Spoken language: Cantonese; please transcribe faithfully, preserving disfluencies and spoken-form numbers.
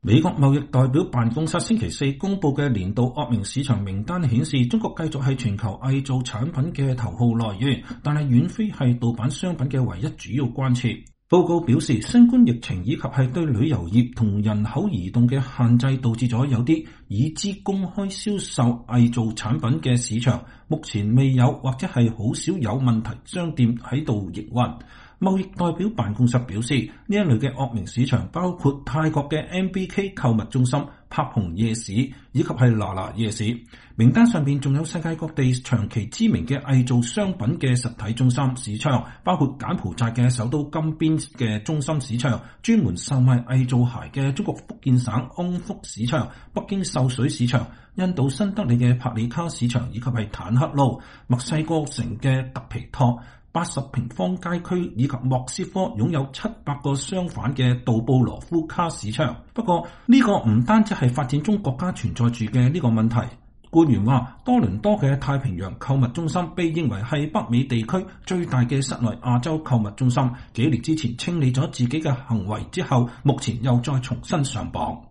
美國貿易代表辦公室星期四公布嘅年度惡名市場名單顯示，中國繼續係全球偽造產品嘅頭號來源，但係遠非係盜版商品嘅唯一主要關切。報告表示，新冠疫情以及係對旅遊業同人口移動嘅限制，導致咗有啲已知公開銷售偽造產品嘅市場，目前未有或者係好少有問題商店喺度營運。貿易代表辦公室表示，呢一類嘅惡名市場包括泰國嘅 M B K 購物中心、柏蓬夜市以及係娜娜夜市。名單上邊仲有世界各地長期知名嘅偽造商品嘅實體中心市場，包括柬埔寨嘅首都金邊嘅中心市場，專門售賣偽造鞋嘅中國福建省安福市場、北京秀水市場、印度新德里嘅帕里卡市場以及係坦克路、墨西哥城嘅特皮托、八十平方街區以及莫斯科擁有七百個商販嘅杜布羅夫卡市場。不過呢個唔單止係發展中國家存在住嘅呢個問題。官員話，多倫多嘅太平洋購物中心被認為係北美地區最大嘅室內亞洲購物中心，幾年之前清理咗自己嘅行為之後，目前又再重新上榜。